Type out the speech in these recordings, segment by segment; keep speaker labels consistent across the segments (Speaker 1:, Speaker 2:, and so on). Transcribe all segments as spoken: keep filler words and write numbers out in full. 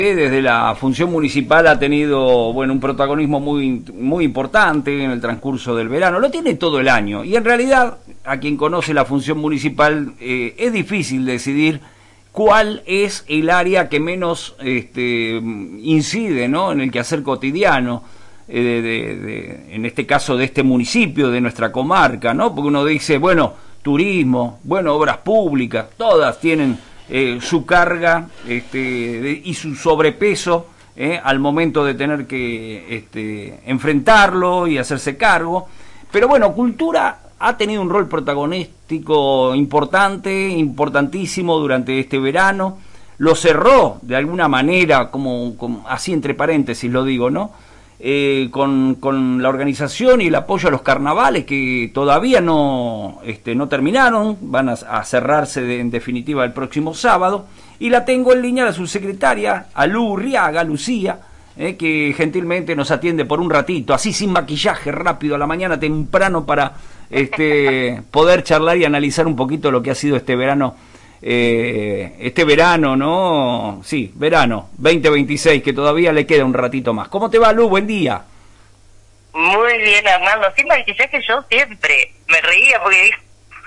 Speaker 1: Desde la función municipal ha tenido, bueno, un protagonismo muy, muy importante en el transcurso del verano. Lo tiene todo el año y en realidad a quien conoce la función municipal eh, es difícil decidir cuál es el área que menos este, incide, ¿no?, en el quehacer cotidiano, eh, de, de, de, en este caso de este municipio, de nuestra comarca, ¿no? Porque uno dice, bueno, turismo, bueno, obras públicas, todas tienen Eh, su carga este, de, y su sobrepeso eh, al momento de tener que este, enfrentarlo y hacerse cargo. Pero bueno, cultura ha tenido un rol protagonístico importante, importantísimo durante este verano. Lo cerró de alguna manera, como, como así entre paréntesis lo digo, ¿no? Eh, con, con la organización y el apoyo a los carnavales que todavía no, este, no terminaron, van a, a cerrarse de, en definitiva el próximo sábado, y la tengo en línea la subsecretaria, a Lu Urriaga, Lucía, eh, que gentilmente nos atiende por un ratito, así sin maquillaje, rápido, a la mañana temprano, para este, poder charlar y analizar un poquito lo que ha sido este verano. Eh, este verano, ¿no? Sí, verano veinte veintiséis, que todavía le queda un ratito más. ¿Cómo te va, Lu? Buen día.
Speaker 2: Muy bien, Arnaldo. Sin maquillaje yo siempre me reía porque digo,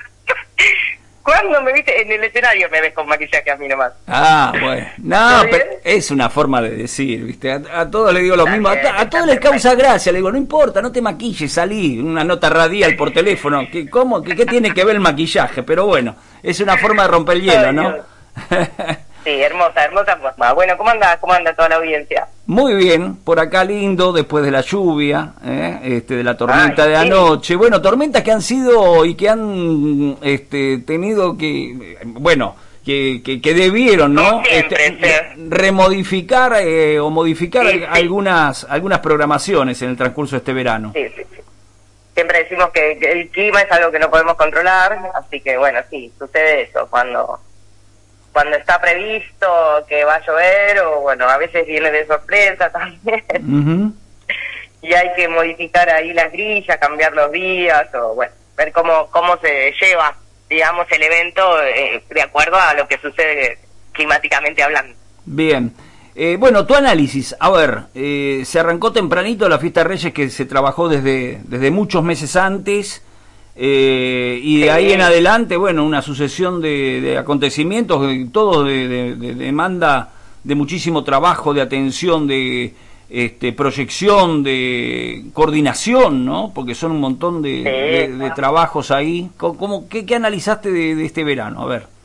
Speaker 2: ¿cuándo me viste? En el escenario me ves con maquillaje a mí nomás.
Speaker 1: Ah, bueno. No, pero es una forma de decir, ¿viste? A, a todos les digo lo mismo. A, a todos les causa gracia. Le digo, no importa, no te maquilles, salí. Una nota radial por teléfono. ¿Qué, cómo, qué, qué tiene que ver el maquillaje? Pero bueno, es una forma de romper el hielo, ¿no?
Speaker 2: Sí, hermosa, hermosa forma. Bueno, ¿cómo anda, cómo anda toda la audiencia?
Speaker 1: Muy bien, por acá lindo, después de la lluvia, ¿eh? este, de la tormenta Ay, de anoche. Sí. Bueno, tormentas que han sido y que han este, tenido que, bueno, que, que, que debieron, ¿no?
Speaker 2: Siempre,
Speaker 1: este,
Speaker 2: sí.
Speaker 1: remodificar eh, o modificar
Speaker 2: sí, sí.
Speaker 1: algunas algunas programaciones en el transcurso de este verano.
Speaker 2: Sí, sí, sí. Siempre decimos que, que el clima es algo que no podemos controlar, así que bueno, sí, sucede eso, cuando... cuando está previsto que va a llover, o bueno, a veces viene de sorpresa también, uh-huh. y hay que modificar ahí las grillas, cambiar los días, o bueno, ver cómo cómo se lleva, digamos, el evento eh, de acuerdo a lo que sucede climáticamente hablando.
Speaker 1: Bien. Eh, bueno, tu análisis, a ver, eh, se arrancó tempranito la fiesta de Reyes, que se trabajó desde, desde muchos meses antes. Eh, y de ahí en adelante, bueno, una sucesión de, de acontecimientos, todo de, de, de demanda de muchísimo trabajo, de atención, de este, proyección, de coordinación, ¿no? Porque son un montón de, de, de trabajos ahí. ¿Cómo, qué, ¿Qué analizaste de, de este verano? A ver.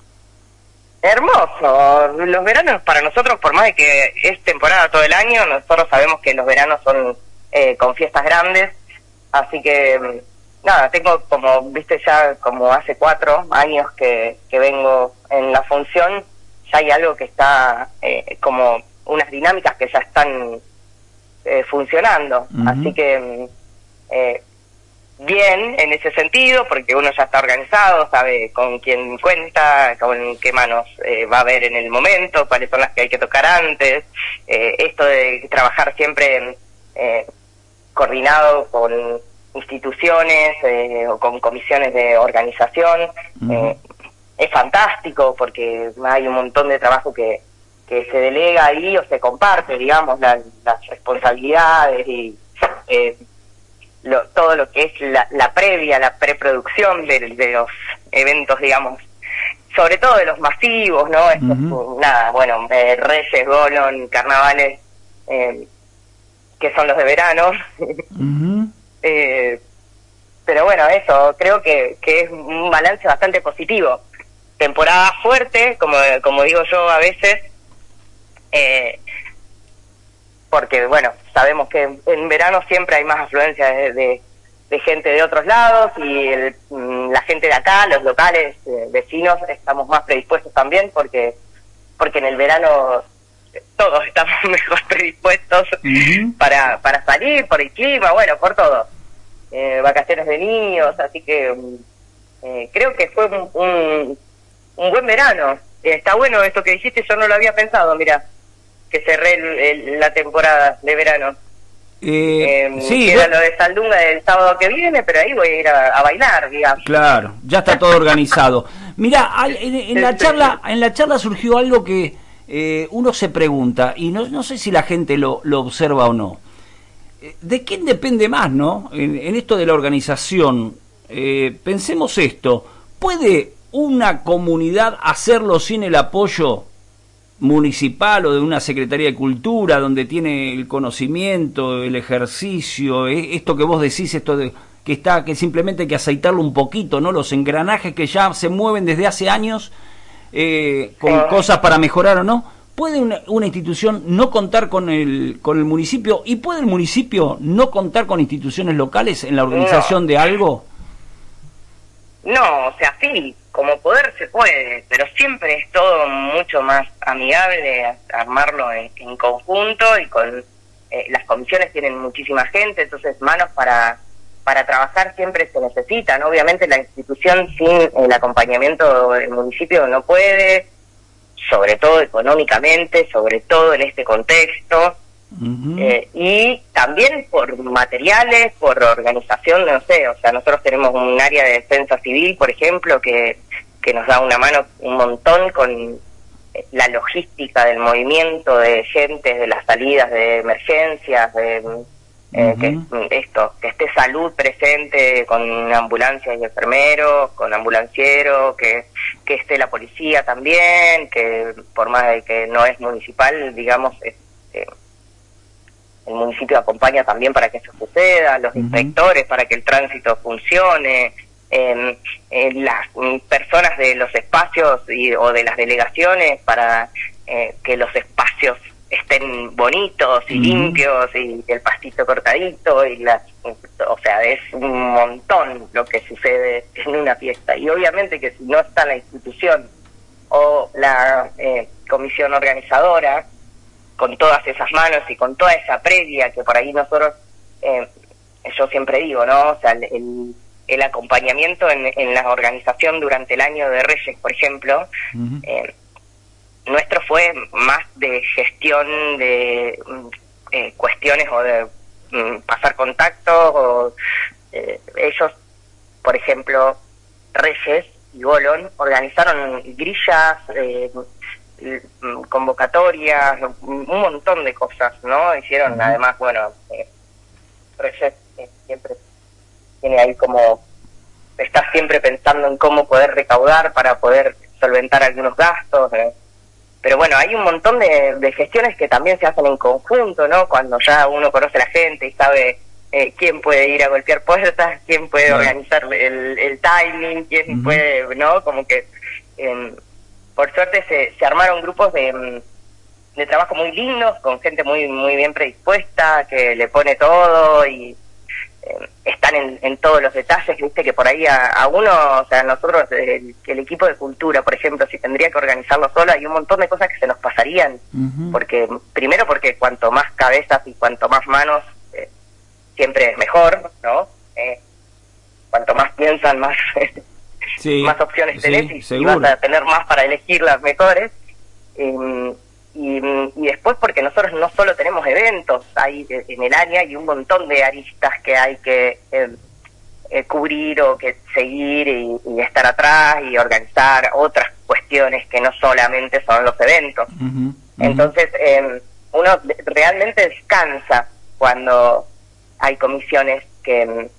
Speaker 2: Hermoso. Los veranos para nosotros, por más de que es temporada todo el año, nosotros sabemos que los veranos son eh, con fiestas grandes, así que... Nada, tengo como, viste, ya como hace cuatro años que, que vengo en la función, ya hay algo que está, eh, como unas dinámicas que ya están eh, funcionando. Uh-huh. Así que, eh, bien en ese sentido, porque uno ya está organizado, sabe con quién cuenta, con qué manos eh, va a haber en el momento, cuáles son las que hay que tocar antes. Eh, esto de trabajar siempre eh, coordinado con... instituciones eh, o con comisiones de organización, uh-huh. eh, es fantástico porque hay un montón de trabajo que, que se delega ahí o se comparte, digamos, la, las responsabilidades y eh, lo, todo lo que es la, la previa, la preproducción de, de los eventos, digamos, sobre todo de los masivos, ¿no? Esto, uh-huh. Nada, bueno, eh, Reyes, Golon, carnavales, eh, que son los de verano. Uh-huh. Eh, pero bueno, eso, creo que, que es un balance bastante positivo. Temporada fuerte, como, como digo yo a veces, eh, porque bueno, sabemos que en verano siempre hay más afluencia de, de, de gente de otros lados y el, la gente de acá, los locales, eh, vecinos, estamos más predispuestos también porque, porque en el verano... todos estamos mejor predispuestos uh-huh. para para salir, por el clima, bueno, por todo. Eh, vacaciones de niños, así que eh, creo que fue un, un, un buen verano. Eh, está bueno esto que dijiste, yo no lo había pensado, mira, que cerré el, el, la temporada de verano.
Speaker 1: Eh,
Speaker 2: eh,
Speaker 1: sí,
Speaker 2: queda lo de Saldunga del sábado que viene, pero ahí voy a ir a, a bailar, digamos.
Speaker 1: Claro, ya está todo organizado. Mira, en, en la charla, en la charla surgió algo que eh, uno se pregunta, y no, no sé si la gente lo, lo observa o no, ¿de quién depende más, no? En, en esto de la organización, eh, pensemos esto, ¿puede una comunidad hacerlo sin el apoyo municipal o de una Secretaría de Cultura, donde tiene el conocimiento, el ejercicio, eh, esto que vos decís, esto de que está, que simplemente hay que aceitarlo un poquito, ¿no? Los engranajes que ya se mueven desde hace años, eh, con
Speaker 2: sí.
Speaker 1: cosas para mejorar o no? ¿Puede una, una institución no contar con el con el municipio y puede el municipio no contar con instituciones locales en la organización
Speaker 2: no.
Speaker 1: de algo?
Speaker 2: No, o sea, sí, como poder se puede, pero siempre es todo mucho más amigable armarlo en, en conjunto y con eh, las comisiones tienen muchísima gente, entonces manos para para trabajar siempre se necesitan. Obviamente la institución sin el acompañamiento del municipio no puede, sobre todo económicamente, sobre todo en este contexto, uh-huh. eh, y también por materiales, por organización, no sé, o sea, nosotros tenemos un área de defensa civil, por ejemplo, que, que nos da una mano un montón con la logística del movimiento de gente, de las salidas de emergencias, de eh, uh-huh. que esto, que esté salud presente con ambulancias y enfermeros, con ambulancieros, que que esté la policía también, que por más de que no es municipal, digamos, este, el municipio acompaña también para que eso suceda, los uh-huh. inspectores para que el tránsito funcione, eh, eh, las personas de los espacios y, o de las delegaciones para eh, que los espacios estén bonitos y uh-huh. limpios y el pastito cortadito y las, o sea, es un montón lo que sucede en una fiesta y obviamente que si no está la institución o la eh, comisión organizadora con todas esas manos y con toda esa previa que por ahí nosotros eh, yo siempre digo, ¿no? O sea, el, el acompañamiento en, en la organización durante el año de Reyes, por ejemplo, uh-huh. eh, nuestro fue más de gestión de eh, cuestiones o de mm, pasar contactos o eh, ellos, por ejemplo, Reyes y Bolon organizaron grillas, eh, convocatorias, un montón de cosas, ¿no? Hicieron, uh-huh. además, bueno, eh, Reyes eh, siempre tiene ahí como, está siempre pensando en cómo poder recaudar para poder solventar algunos gastos, eh. Pero bueno, hay un montón de, de gestiones que también se hacen en conjunto, ¿no? Cuando ya uno conoce a la gente y sabe eh, quién puede ir a golpear puertas, quién puede claro. organizar el, el timing, quién uh-huh. puede, ¿no? Como que, eh, por suerte, se, se armaron grupos de, de trabajo muy lindos, con gente muy muy bien predispuesta, que le pone todo y eh, están en, en todos los detalles, viste que por ahí a, a uno, o sea, nosotros, el, el equipo de cultura, por ejemplo, si tendría que organizarlo solo, hay un montón de cosas que se nos pasarían, uh-huh. porque primero porque cuanto más cabezas y cuanto más manos, eh, siempre es mejor, ¿no? Eh, cuanto más piensan, más sí, más opciones tenés sí, y, y vas a tener más para elegir las mejores. Eh, Y, y después porque nosotros no solo tenemos eventos ahí en el área, hay un montón de aristas que hay que eh, eh, cubrir o que seguir y, y estar atrás y organizar otras cuestiones que no solamente son los eventos. Uh-huh, uh-huh. Entonces eh, uno realmente descansa cuando hay comisiones que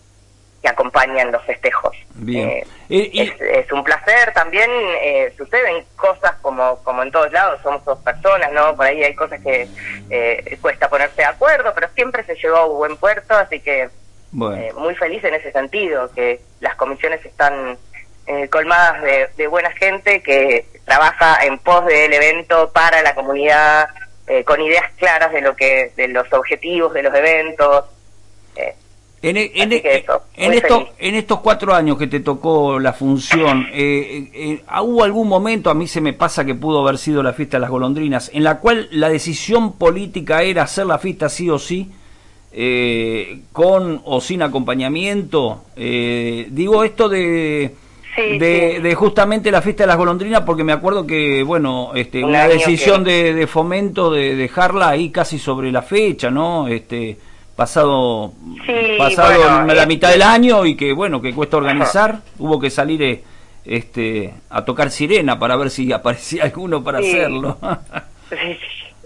Speaker 2: que acompañan los festejos.
Speaker 1: Bien.
Speaker 2: Eh,
Speaker 1: y, y...
Speaker 2: Es, es un placer también, eh, suceden cosas como como en todos lados, somos dos personas, ¿no? Por ahí hay cosas que eh, cuesta ponerse de acuerdo, pero siempre se llegó a un buen puerto, así que bueno. eh, muy feliz en ese sentido, que las comisiones están eh, colmadas de, de buena gente que trabaja en pos del evento para la comunidad, eh, con ideas claras de lo que de los objetivos de los eventos. Eh,
Speaker 1: En, en, eso, en, estos, en estos cuatro años que te tocó la función, eh, eh, ¿hubo algún momento, a mí se me pasa que pudo haber sido la fiesta de las golondrinas, en la cual la decisión política era hacer la fiesta sí o sí, eh, con o sin acompañamiento? Eh, digo esto de, sí, de, sí. de justamente la fiesta de las golondrinas, porque me acuerdo que, bueno, este, una decisión que... de, de fomento de dejarla ahí casi sobre la fecha, ¿no? Este... pasado sí, pasado bueno, la mitad del año y que bueno que cuesta organizar, ajá. hubo que salir eh, este, a tocar sirena para ver si aparecía alguno para
Speaker 2: sí.
Speaker 1: hacerlo.
Speaker 2: sí,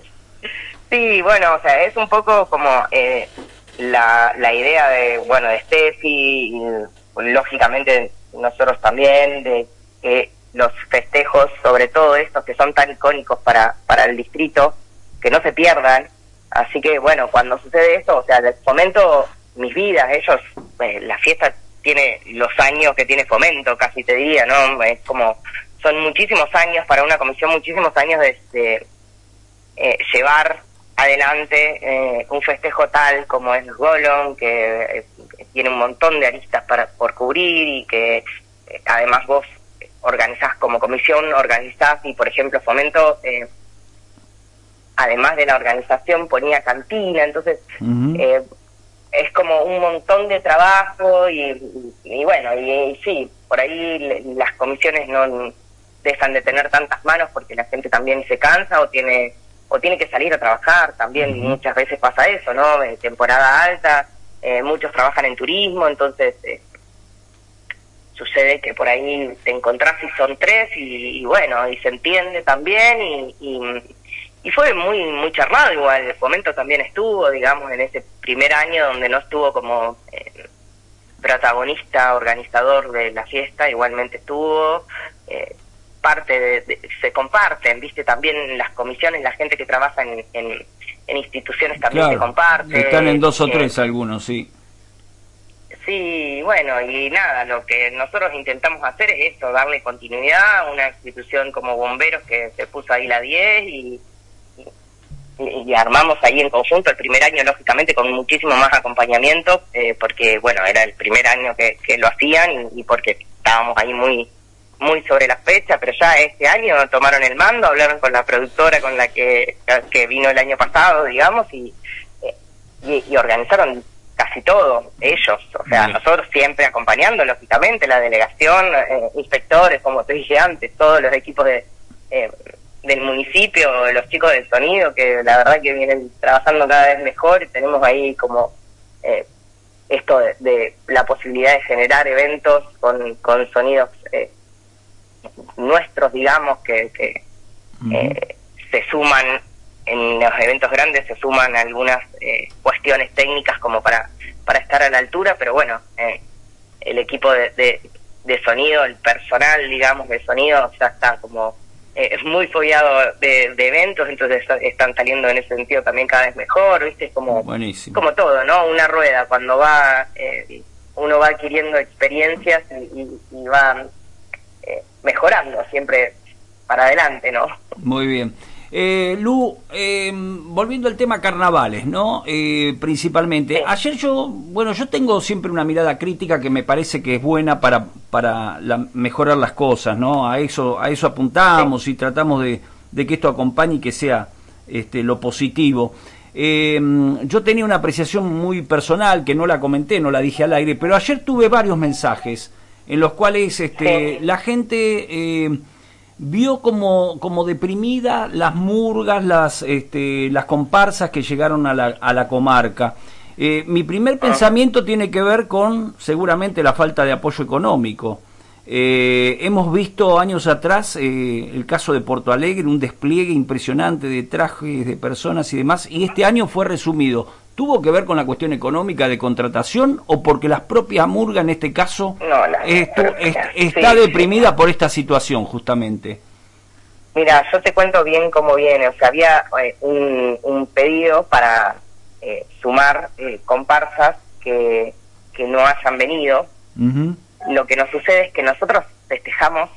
Speaker 2: sí, bueno, o sea, es un poco como eh, la, la idea de, bueno, de Steffi, y lógicamente nosotros también, de que los festejos, sobre todo estos que son tan icónicos para, para el distrito, que no se pierdan. Así que, bueno, cuando sucede esto, o sea, les Fomento mis vidas, ellos, eh, la fiesta tiene los años que tiene Fomento, casi te diría, ¿no? Es como, son muchísimos años para una comisión, muchísimos años de, de eh, llevar adelante eh, un festejo tal como es Golem, que eh, tiene un montón de aristas para por cubrir y que eh, además vos organizás como comisión, organizás y, por ejemplo, Fomento, eh, además de la organización, ponía cantina, entonces uh-huh. eh, es como un montón de trabajo y, y, y bueno, y, y sí, por ahí le, las comisiones no dejan de tener tantas manos porque la gente también se cansa o tiene o tiene que salir a trabajar, también uh-huh. muchas veces pasa eso, ¿no? En temporada alta, eh, muchos trabajan en turismo, entonces eh, sucede que por ahí te encontrás y son tres y, y bueno, y se entiende también y, y, y fue muy muy charlado igual. El Fomento también estuvo, digamos, en ese primer año donde no estuvo como eh, protagonista, organizador de la fiesta, igualmente estuvo, eh, parte de, de, se comparten, viste, también las comisiones, la gente que trabaja en, en, en instituciones también
Speaker 1: claro,
Speaker 2: se comparte.
Speaker 1: Están en dos o
Speaker 2: eh,
Speaker 1: tres algunos, sí.
Speaker 2: Sí, bueno, y nada, lo que nosotros intentamos hacer es esto, darle continuidad a una institución como Bomberos que se puso ahí la diez y, y, y armamos ahí en conjunto el primer año, lógicamente, con muchísimo más acompañamiento, eh, porque, bueno, era el primer año que, que lo hacían y, y porque estábamos ahí muy muy sobre la fecha, pero ya este año tomaron el mando, hablaron con la productora con la que, que vino el año pasado, digamos, y, y, y organizaron casi todo, ellos, o sea, sí. Nosotros siempre acompañando, lógicamente, la delegación, eh, inspectores, como te dije antes, todos los equipos de eh, del municipio, los chicos del sonido, que la verdad que vienen trabajando cada vez mejor, y tenemos ahí como eh, esto de, de la posibilidad de generar eventos con, con sonidos eh, nuestros, digamos, que, que uh-huh. eh, se suman en los eventos grandes, se suman algunas eh, cuestiones técnicas como para para estar a la altura, pero bueno, eh, el equipo de, de, de sonido, el personal, digamos, de sonido ya está como eh, es muy fogueado de, de eventos, entonces están saliendo en ese sentido también cada vez mejor, ¿viste? Es como, como todo, ¿no? Una rueda, cuando va eh, uno va adquiriendo experiencias y, y, y va eh, mejorando siempre para adelante, ¿no?
Speaker 1: Muy bien. Eh, Lu, eh, volviendo al tema carnavales, ¿no? Eh, principalmente. Sí. Ayer yo, bueno, yo tengo siempre una mirada crítica que me parece que es buena para para la, mejorar las cosas, ¿no? A eso a eso apuntamos sí. y tratamos de, de que esto acompañe y que sea este, lo positivo. Eh, yo tenía una apreciación muy personal que no la comenté, no la dije al aire, pero ayer tuve varios mensajes en los cuales este, sí. la gente eh, vio como como deprimida las murgas, las este, las comparsas que llegaron a la, a la comarca. Eh, mi primer pensamiento tiene que ver con seguramente la falta de apoyo económico. Eh, hemos visto años atrás eh, el caso de Porto Alegre, un despliegue impresionante de trajes de personas y demás, y este año fue resumido. ¿Tuvo que ver con la cuestión económica de contratación o porque las propias murgas en este caso
Speaker 2: no, la,
Speaker 1: esto, est, está sí, deprimida sí. por esta situación justamente?
Speaker 2: Mira, yo te cuento bien cómo viene. O sea, había eh, un, un pedido para eh, sumar eh, comparsas que, que no hayan venido. Uh-huh. Lo que nos sucede es que nosotros festejamos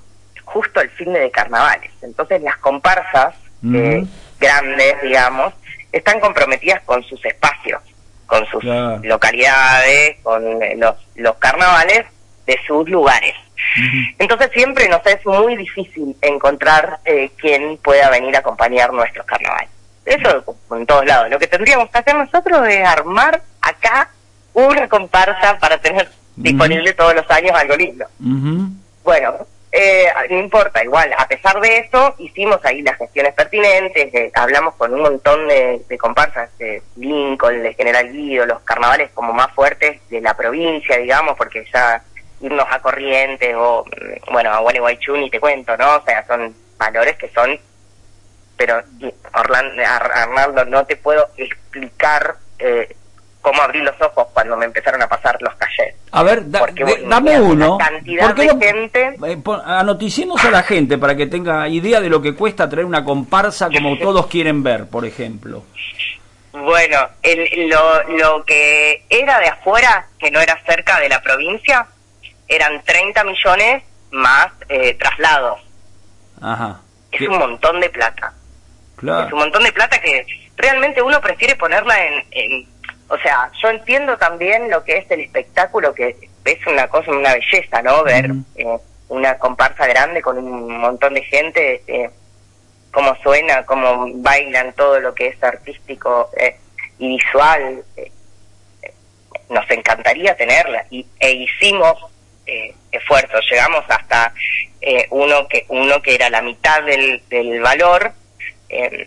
Speaker 2: justo el fin de carnavales. Entonces las comparsas uh-huh. eh, grandes, digamos, están comprometidas con sus espacios, con sus claro. localidades, con los, los carnavales de sus lugares. Uh-huh. Entonces siempre nos es muy difícil encontrar eh, quien pueda venir a acompañar nuestros carnavales. Eso en todos lados. Lo que tendríamos que hacer nosotros es armar acá una comparsa para tener uh-huh. disponible todos los años algo lindo. Uh-huh. Bueno, Eh, no importa, igual, a pesar de eso, hicimos ahí las gestiones pertinentes, eh, hablamos con un montón de, de comparsas, de Lincoln, de General Guido, los carnavales como más fuertes de la provincia, digamos, porque ya irnos a Corrientes o, bueno, a Gualeguaychú ni te cuento, ¿no? O sea, son valores que son, pero Orlando, Arnaldo, no te puedo explicar eh, cómo abrí los ojos cuando me empezaron a pasar los cachets.
Speaker 1: A ver, da,
Speaker 2: porque,
Speaker 1: de, dame uno.
Speaker 2: Cantidad de
Speaker 1: no,
Speaker 2: gente.
Speaker 1: Eh, anoticemos a la gente para que tenga idea de lo que cuesta traer una comparsa como todos quieren ver, por ejemplo.
Speaker 2: Bueno, el, lo, lo que era de afuera, que no era cerca de la provincia, eran treinta millones más eh, traslados.
Speaker 1: Ajá.
Speaker 2: Es
Speaker 1: ¿Qué?
Speaker 2: un montón de plata.
Speaker 1: Claro.
Speaker 2: Es un montón de plata que realmente uno prefiere ponerla en, en... O sea, yo entiendo también lo que es el espectáculo, que es una cosa, una belleza, ¿no? Ver uh-huh. eh, una comparsa grande con un montón de gente, eh, cómo suena, cómo bailan, todo lo que es artístico eh, y visual. Eh, eh, nos encantaría tenerla y e hicimos eh, esfuerzos, llegamos hasta eh, uno que uno que era la mitad del, del valor, eh,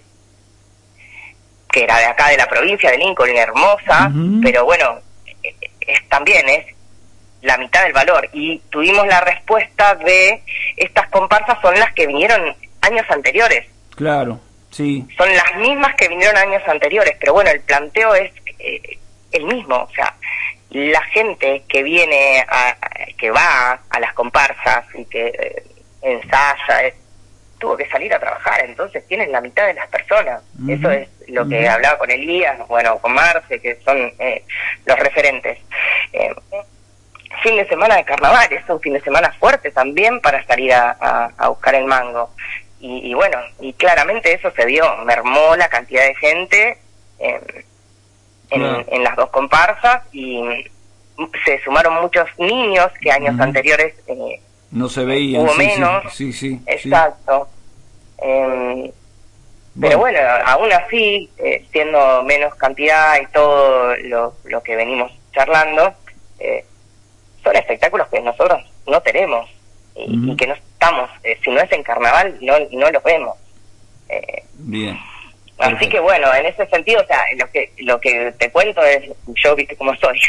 Speaker 2: que era de acá de la provincia de Lincoln, hermosa, uh-huh. pero bueno, es, es, también es la mitad del valor. Y tuvimos la respuesta de estas comparsas son las que vinieron años anteriores.
Speaker 1: Claro, sí.
Speaker 2: Son las mismas que vinieron años anteriores, pero bueno, el planteo es eh, el mismo, o sea, la gente que viene, a, a, que va a las comparsas y que eh, ensaya, eh, tuvo que salir a trabajar, entonces tienen la mitad de las personas. Uh-huh. Eso es lo uh-huh. que hablaba con Elías, bueno, con Marce, que son eh, los referentes. Eh, fin de semana de carnaval, es un fin de semana fuerte también para salir a, a, a buscar el mango. Y, y bueno, y claramente eso se vio, mermó la cantidad de gente eh, en, uh-huh. en las dos comparsas y se sumaron muchos niños que años uh-huh. anteriores... Eh,
Speaker 1: no se veían,
Speaker 2: hubo
Speaker 1: sí,
Speaker 2: menos,
Speaker 1: sí, sí, sí,
Speaker 2: exacto. Sí. Eh, pero bueno, aún así, eh, siendo menos cantidad y todo lo, lo que venimos charlando, eh, son espectáculos que nosotros no tenemos y, uh-huh. y que no estamos, eh, si no es en carnaval, no no los vemos. Eh,
Speaker 1: Bien.
Speaker 2: Así
Speaker 1: Perfecto.
Speaker 2: Que bueno, en ese sentido, o sea, lo que lo que te cuento es, yo viste cómo soy.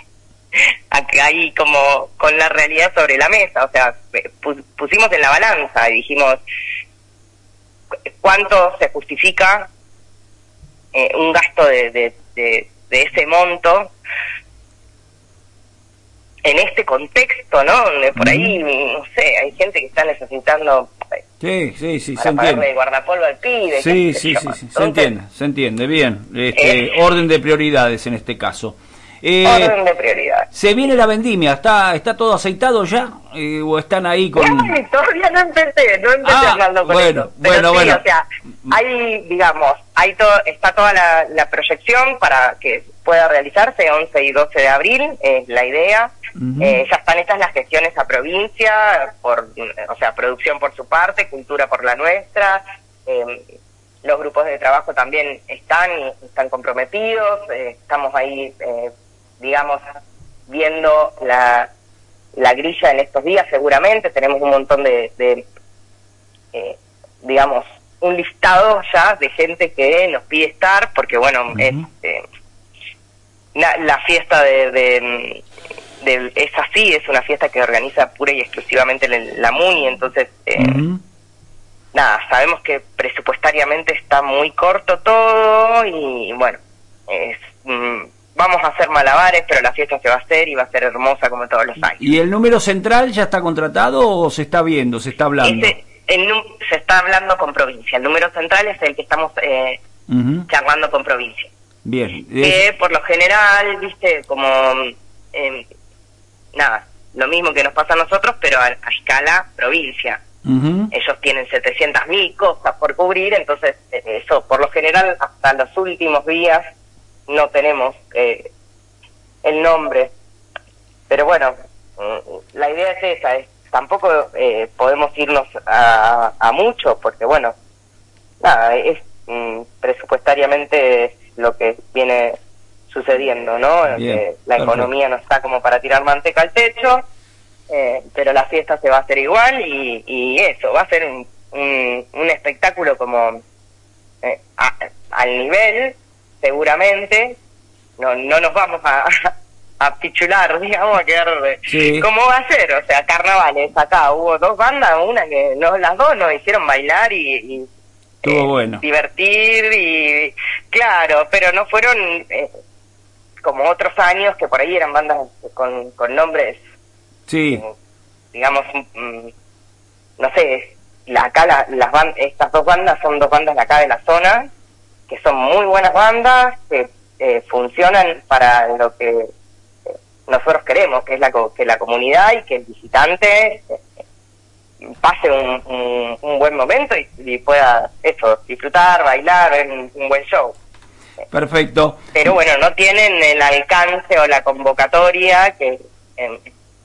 Speaker 2: Ahí como con la realidad sobre la mesa, o sea, pusimos en la balanza y dijimos cuánto se justifica eh, un gasto de, de, de, de ese monto en este contexto, ¿no? Donde por ahí, no sé, hay gente que está necesitando
Speaker 1: sí, sí, sí,
Speaker 2: para
Speaker 1: se
Speaker 2: pagarle
Speaker 1: entiende.
Speaker 2: guardapolvo al pibe.
Speaker 1: Sí, sí, sí, sí, Entonces, se entiende, se entiende, bien. Este, eh, orden de prioridades en este caso.
Speaker 2: Eh, orden de prioridad.
Speaker 1: ¿Se viene la vendimia? ¿Está está todo aceitado ya? Eh, ¿O están ahí con...?
Speaker 2: No, todavía no empecé, no empecé
Speaker 1: ah,
Speaker 2: hablando con
Speaker 1: bueno,
Speaker 2: eso. Pero
Speaker 1: bueno,
Speaker 2: sí,
Speaker 1: bueno.
Speaker 2: O sea, hay, digamos, hay todo, está toda la, la proyección para que pueda realizarse once y doce de abril, es la idea. Uh-huh. Eh, ya están hechas las gestiones a provincia, por, o sea, producción por su parte, cultura por la nuestra. Eh, los grupos de trabajo también están están comprometidos, eh, estamos ahí... Eh, digamos, viendo la, la grilla en estos días, seguramente tenemos un montón de, de eh, digamos, un listado ya de gente que nos pide estar, porque bueno, uh-huh. es, eh, la, la fiesta de, de, de, es así, es una fiesta que organiza pura y exclusivamente la, la MUNI, entonces, eh, uh-huh. nada, sabemos que presupuestariamente está muy corto todo, y bueno, es... Mm, vamos a hacer malabares, pero la fiesta se va a hacer y va a ser hermosa como todos los años.
Speaker 1: ¿Y el número central ya está contratado o se está viendo, se está hablando?
Speaker 2: Ese, el, se está hablando con provincia. El número central es el que estamos eh, uh-huh. charlando con provincia.
Speaker 1: Bien.
Speaker 2: Que es... por lo general, viste, como... Eh, nada, lo mismo que nos pasa a nosotros, pero a, a escala provincia. Uh-huh. Ellos tienen setecientas mil cosas por cubrir, entonces eh, eso, por lo general, hasta los últimos días... no tenemos eh, el nombre, pero bueno, la idea es esa, es, tampoco eh, podemos irnos a, a mucho, porque bueno, nada, es mm, presupuestariamente lo que viene sucediendo, ¿no?
Speaker 1: Bien,
Speaker 2: eh, la
Speaker 1: perfecto.
Speaker 2: Economía no está como para tirar manteca al techo, eh, pero la fiesta se va a hacer igual y, y eso, va a ser un, un, un espectáculo como eh, a, al nivel seguramente, no no nos vamos a, a pichular, digamos, a quedar...
Speaker 1: Sí.
Speaker 2: ¿Cómo va a ser? O sea, carnavales, acá hubo dos bandas, una que no, las dos nos hicieron bailar y... y
Speaker 1: Estuvo
Speaker 2: eh,
Speaker 1: bueno.
Speaker 2: Divertir y... Claro, pero no fueron eh, como otros años que por ahí eran bandas con, con nombres...
Speaker 1: Sí.
Speaker 2: Eh, digamos, mm, no sé, la, acá la, las band, estas dos bandas son dos bandas de acá de la zona, que son muy buenas bandas, que eh, funcionan para lo que eh, nosotros queremos, que es la que la comunidad y que el visitante eh, pase un, un, un buen momento y, y pueda eso, disfrutar, bailar, ver un, un buen show.
Speaker 1: Perfecto.
Speaker 2: Pero bueno, no tienen el alcance o la convocatoria que eh,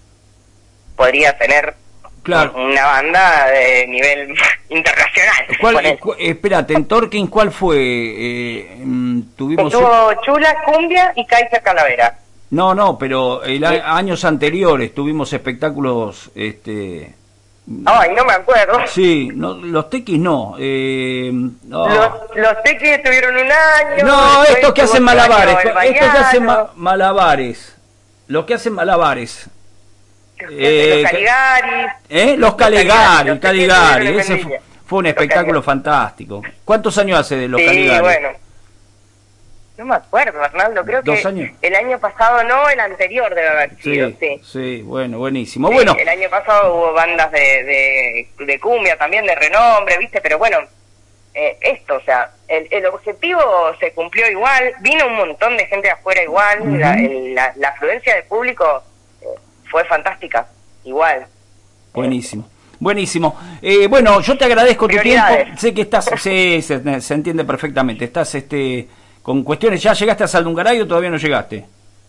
Speaker 2: podría tener
Speaker 1: Claro.
Speaker 2: una banda de nivel internacional.
Speaker 1: ¿Cuál, cu espérate, en Torquín, ¿cuál fue? Eh, tuvimos...
Speaker 2: Estuvo Chula, Cumbia y Kaiser Calavera.
Speaker 1: No, no, pero el
Speaker 2: ¿Sí?
Speaker 1: años anteriores tuvimos espectáculos... este
Speaker 2: Ay, no me acuerdo.
Speaker 1: Sí, no, los tequis no. Eh, no.
Speaker 2: Los, los tequis estuvieron un año.
Speaker 1: No, estos que hacen malabares.
Speaker 2: Año,
Speaker 1: Estos que hacen ma malabares. Los que hacen malabares.
Speaker 2: Eh, los Caligaris.
Speaker 1: ¿Eh? Los Caligari, los Caligari. Ese fue, fue un
Speaker 2: los
Speaker 1: espectáculo
Speaker 2: Caligari.
Speaker 1: fantástico. ¿Cuántos años hace de los
Speaker 2: Sí,
Speaker 1: Caligari?
Speaker 2: bueno. No me acuerdo, Arnaldo. Creo
Speaker 1: ¿Dos
Speaker 2: que
Speaker 1: años?
Speaker 2: el año pasado no, el anterior debe haber sido,
Speaker 1: Sí,
Speaker 2: sí.
Speaker 1: sí, bueno, buenísimo.
Speaker 2: Sí,
Speaker 1: Bueno,
Speaker 2: el año pasado hubo bandas de, de, de cumbia también, de renombre, ¿viste? Pero bueno, eh, esto, o sea, el, el objetivo se cumplió igual, vino un montón de gente de afuera igual,
Speaker 1: Uh-huh.
Speaker 2: la, el, la, la afluencia de público eh, fue fantástica, igual.
Speaker 1: buenísimo. Buenísimo. Eh, bueno, yo te agradezco tu
Speaker 2: Prioridades.
Speaker 1: tiempo. Sé que estás, sí, se, se entiende perfectamente. Estás este con cuestiones. ¿Ya llegaste a Saldungaray o todavía no llegaste?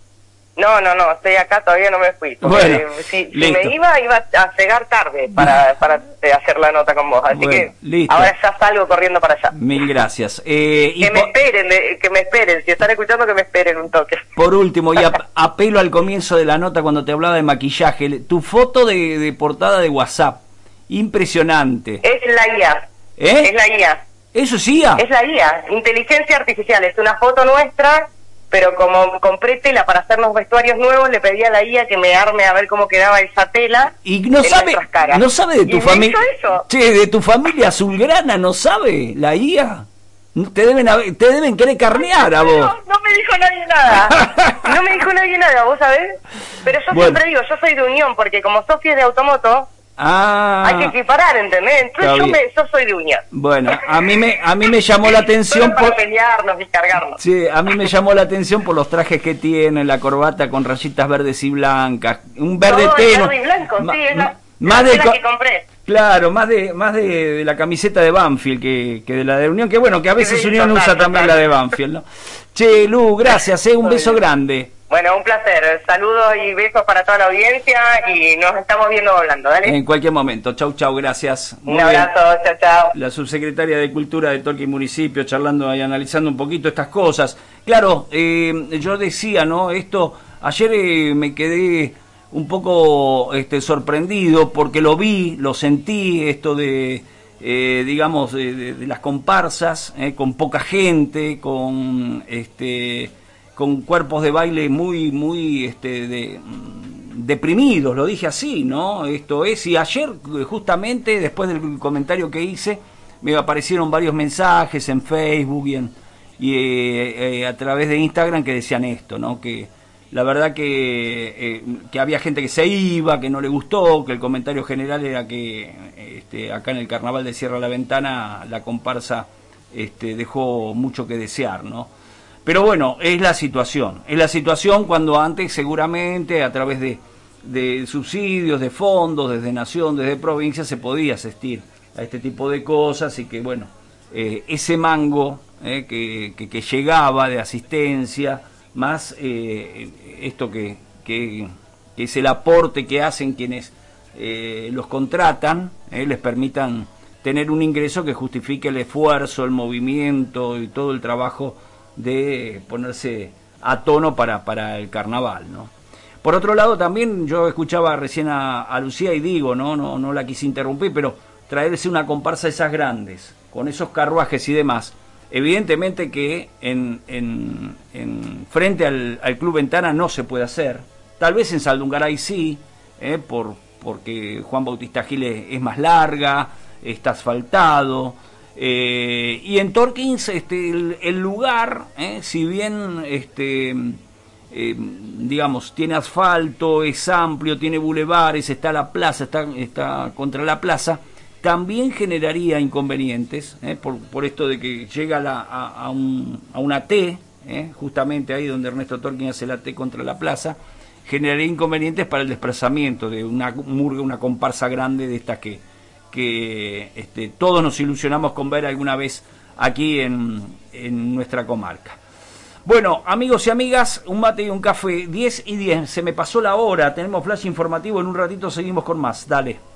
Speaker 2: No, no, no, estoy acá, todavía no me fui. Porque,
Speaker 1: Bueno,
Speaker 2: eh, si, si
Speaker 1: listo.
Speaker 2: me iba, iba a llegar tarde para, para eh, hacer la nota con vos. Así
Speaker 1: Bueno,
Speaker 2: que
Speaker 1: listo.
Speaker 2: ahora ya salgo corriendo para allá.
Speaker 1: Mil gracias. Eh, y
Speaker 2: Que me
Speaker 1: po-
Speaker 2: esperen, de- que me esperen. Si están escuchando, que me esperen un toque.
Speaker 1: por último, y ap- apelo al comienzo de la nota cuando te hablaba de maquillaje. Tu foto de, de portada de WhatsApp. Impresionante.
Speaker 2: Es la I A.
Speaker 1: ¿Eh?
Speaker 2: Es la I A.
Speaker 1: ¿Eso sí? ah?
Speaker 2: Es la I A. Inteligencia artificial. Es una foto nuestra, pero como compré tela para hacernos vestuarios nuevos, le pedí a la I A que me arme a ver cómo quedaba esa tela.
Speaker 1: Y no
Speaker 2: en
Speaker 1: sabe,
Speaker 2: nuestras caras.
Speaker 1: no sabe de tu
Speaker 2: ¿Y me
Speaker 1: familia.
Speaker 2: hizo eso?
Speaker 1: Che, de tu familia azulgrana, ¿no sabe la I A? Te deben, haber- te deben querer carnear a vos.
Speaker 2: No, no me dijo nadie nada. No me dijo nadie nada, ¿vos sabés? Pero yo
Speaker 1: Bueno.
Speaker 2: siempre digo, yo soy de Unión, porque como Sofía es de Automoto,
Speaker 1: Ah,
Speaker 2: hay que equiparar, ¿entendés? Entonces
Speaker 1: está
Speaker 2: yo,
Speaker 1: bien.
Speaker 2: me, yo soy de Unión.
Speaker 1: bueno, a mí me, a mí me llamó la atención
Speaker 2: Solo para
Speaker 1: por,
Speaker 2: pelearnos y cargarnos.
Speaker 1: sí, a mí me llamó la atención por los trajes que tiene, la corbata con rayitas verdes y blancas, un verde
Speaker 2: No, el
Speaker 1: tenue.
Speaker 2: verde y blanco,
Speaker 1: Ma-
Speaker 2: sí, es la,
Speaker 1: más
Speaker 2: la
Speaker 1: de
Speaker 2: tela
Speaker 1: co-
Speaker 2: que compré.
Speaker 1: Claro, más de más de, de la camiseta de Banfield que, que de la de Unión, que bueno, que a veces
Speaker 2: Sí,
Speaker 1: Unión
Speaker 2: total,
Speaker 1: usa también
Speaker 2: total.
Speaker 1: la de Banfield, ¿no? Che, Lu, gracias, eh, un beso grande.
Speaker 2: Bueno, un placer. Saludos y besos para toda la audiencia y nos estamos viendo hablando. Dale.
Speaker 1: En cualquier momento. Chau, chau, gracias. Muy
Speaker 2: un
Speaker 1: bien.
Speaker 2: abrazo, chao, chao.
Speaker 1: La subsecretaria de Cultura de Torquín Municipio, charlando y analizando un poquito estas cosas. Claro, eh, yo decía, ¿no? Esto, ayer eh, me quedé un poco este, sorprendido porque lo vi, lo sentí, esto de, eh, digamos, de, de, de las comparsas, eh, con poca gente, con, este, con cuerpos de baile muy, muy, este, de, deprimidos, lo dije así, ¿no? Esto es, y ayer justamente después del comentario que hice, me aparecieron varios mensajes en Facebook y, en, y eh, eh, a través de Instagram que decían esto, ¿no? Que la verdad que, eh, que había gente que se iba, que no le gustó, que el comentario general era que este, acá en el Carnaval de Cierra la Ventana la comparsa este, dejó mucho que desear, ¿no? Pero bueno, es la situación, es la situación cuando antes seguramente a través de, de subsidios, de fondos, desde nación, desde provincia se podía asistir a este tipo de cosas y que bueno, eh, ese mango eh, que, que, que llegaba de asistencia, más eh, esto que, que, que es el aporte que hacen quienes eh, los contratan, eh, les permitan tener un ingreso que justifique el esfuerzo, el movimiento y todo el trabajo de ponerse a tono para, para el carnaval, ¿no? Por otro lado, también yo escuchaba recién a, a Lucía y digo, ¿no? No, no la quise interrumpir, pero traerse una comparsa de esas grandes, con esos carruajes y demás, evidentemente que en, en, en frente al, al Club Ventana no se puede hacer. Tal vez en Saldungaray sí, eh, por, porque Juan Bautista Giles es más larga, está asfaltado. Eh, y en Torkins este, el, el lugar, eh, si bien este, eh, digamos tiene asfalto, es amplio, tiene bulevares, está la plaza, está, está contra la plaza, también generaría inconvenientes, eh, por, por esto de que llega la, a, a, un, a una T, eh, justamente ahí donde Ernesto Torkins hace la T contra la plaza, generaría inconvenientes para el desplazamiento de una murga, una comparsa grande de estas que, que este, todos nos ilusionamos con ver alguna vez aquí en, en nuestra comarca. Bueno, amigos y amigas, un mate y un café, diez y diez, se me pasó la hora, tenemos flash informativo, en un ratito seguimos con más, dale.